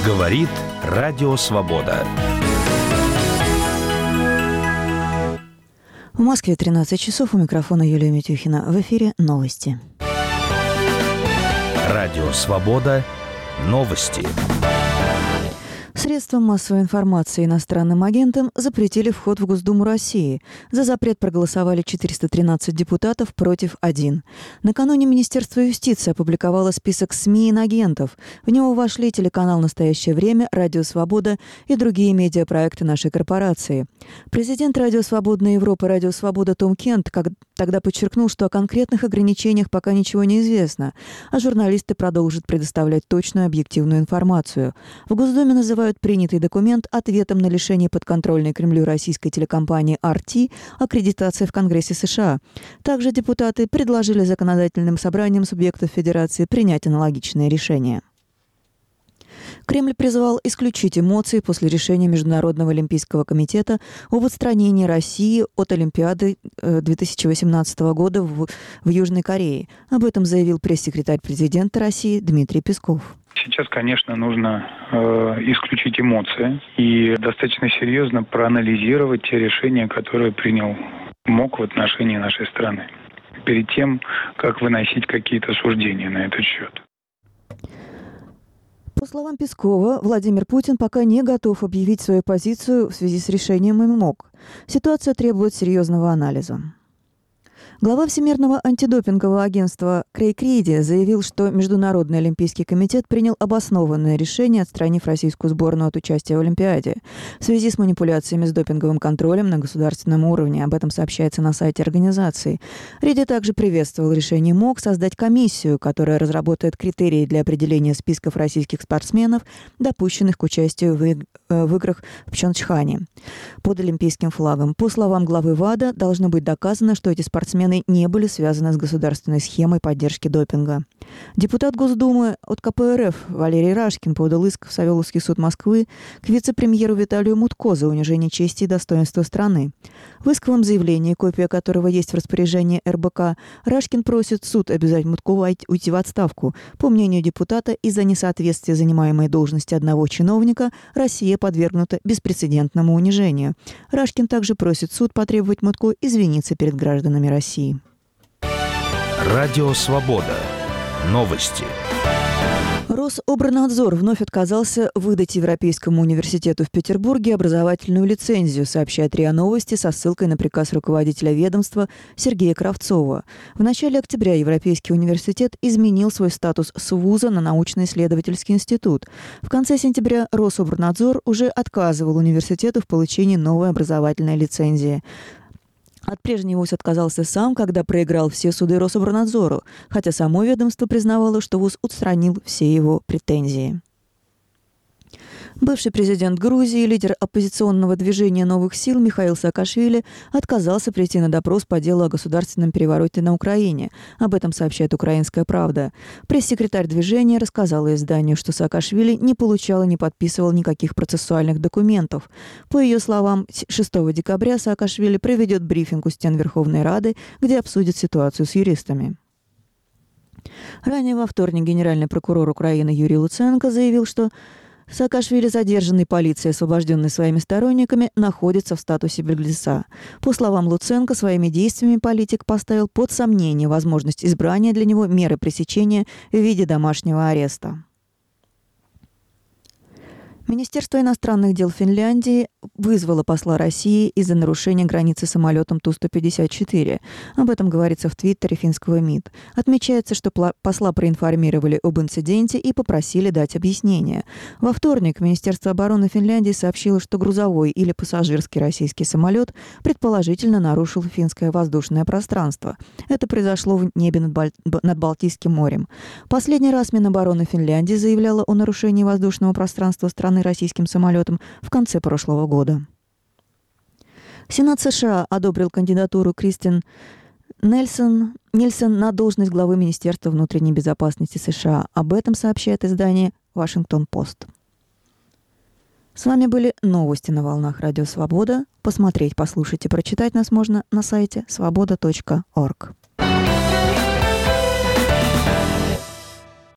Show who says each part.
Speaker 1: Говорит Радио Свобода.
Speaker 2: В Москве 13 часов. У микрофона Юлия Митюхина. В эфире новости.
Speaker 1: Радио Свобода. Новости.
Speaker 2: Средствам массовой информации иностранным агентам запретили вход в Госдуму России. За запрет проголосовали 413 депутатов против 1. Накануне Министерство юстиции опубликовало список СМИ и иноагентов. В него вошли телеканал «Настоящее время», «Радио Свобода» и другие медиапроекты нашей корпорации. Президент Радио Свободной Европы «Радио Свобода» Том Кент тогда подчеркнул, что о конкретных ограничениях пока ничего не известно, а журналисты продолжат предоставлять точную объективную информацию. В Госдуме называют принятый документ ответом на лишение подконтрольной Кремлю российской телекомпании RT аккредитации в Конгрессе США. Также депутаты предложили законодательным собраниям субъектов Федерации принять аналогичное решение. Кремль призвал исключить эмоции после решения Международного олимпийского комитета об отстранении России от Олимпиады 2018 года в Южной Корее. Об этом заявил пресс-секретарь президента России Дмитрий Песков.
Speaker 3: Сейчас, конечно, нужно исключить эмоции и достаточно серьезно проанализировать те решения, которые принял МОК в отношении нашей страны, перед тем, как выносить какие-то суждения на этот счет.
Speaker 2: По словам Пескова, Владимир Путин пока не готов объявить свою позицию в связи с решением МОК. Ситуация требует серьезного анализа. Глава Всемирного антидопингового агентства Крейг Риди заявил, что Международный олимпийский комитет принял обоснованное решение, отстранив российскую сборную от участия в Олимпиаде в связи с манипуляциями с допинговым контролем на государственном уровне. Об этом сообщается на сайте организации. Риди также приветствовал решение МОК создать комиссию, которая разработает критерии для определения списков российских спортсменов, допущенных к участию в играх в Пхьончхане под олимпийским флагом. По словам главы ВАДА, должно быть доказано, что эти спортсмены не были связаны с государственной схемой поддержки допинга. Депутат Госдумы от КПРФ Валерий Рашкин подал иск в Савеловский суд Москвы к вице-премьеру Виталию Мутко за унижение чести и достоинства страны. В исковом заявлении, копия которого есть в распоряжении РБК, Рашкин просит суд обязать Мутко уйти в отставку. По мнению депутата, из-за несоответствия занимаемой должности одного чиновника Россия подвергнута беспрецедентному унижению. Рашкин также просит суд потребовать Мутко извиниться перед гражданами России.
Speaker 1: Радио Свобода. Новости.
Speaker 2: Рособорнадзор вновь отказался выдать Европейскому университету в Петербурге образовательную лицензию, сообщает РИА Новости со ссылкой на приказ руководителя ведомства Сергея Кравцова. В начале октября Европейский университет изменил свой статус с вуза на научно-исследовательский институт. В конце сентября Рособорнадзор уже отказывал университету в получении новой образовательной лицензии. От прежнего вуз отказался сам, когда проиграл все суды Рособорнадзору, хотя само ведомство признавало, что вуз устранил все его претензии. Бывший президент Грузии, лидер оппозиционного движения «Новых сил» Михаил Саакашвили отказался прийти на допрос по делу о государственном перевороте на Украине. Об этом сообщает «Украинская правда». Пресс-секретарь движения рассказала изданию, что Саакашвили не получал и не подписывал никаких процессуальных документов. По ее словам, 6 декабря Саакашвили проведет брифинг у стен Верховной Рады, где обсудит ситуацию с юристами. Ранее во вторник генеральный прокурор Украины Юрий Луценко заявил, что Саакашвили, задержанный полицией, освобожденный своими сторонниками, находится в статусе беглеца. По словам Луценко, своими действиями политик поставил под сомнение возможность избрания для него меры пресечения в виде домашнего ареста. Министерство иностранных дел Финляндии вызвало посла России из-за нарушения границы самолетом Ту-154. Об этом говорится в твиттере финского МИД. Отмечается, что посла проинформировали об инциденте и попросили дать объяснение. Во вторник Министерство обороны Финляндии сообщило, что грузовой или пассажирский российский самолет предположительно нарушил финское воздушное пространство. Это произошло в небе над Балтийским морем. Последний раз Минобороны Финляндии заявляла о нарушении воздушного пространства страны российским самолетом в конце прошлого года. Сенат США одобрил кандидатуру Кристин Нельсон на должность главы Министерства внутренней безопасности США. Об этом сообщает издание «Вашингтон-Пост». С вами были новости на волнах Радио Свобода. Посмотреть, послушать и прочитать нас можно на сайте svoboda.org.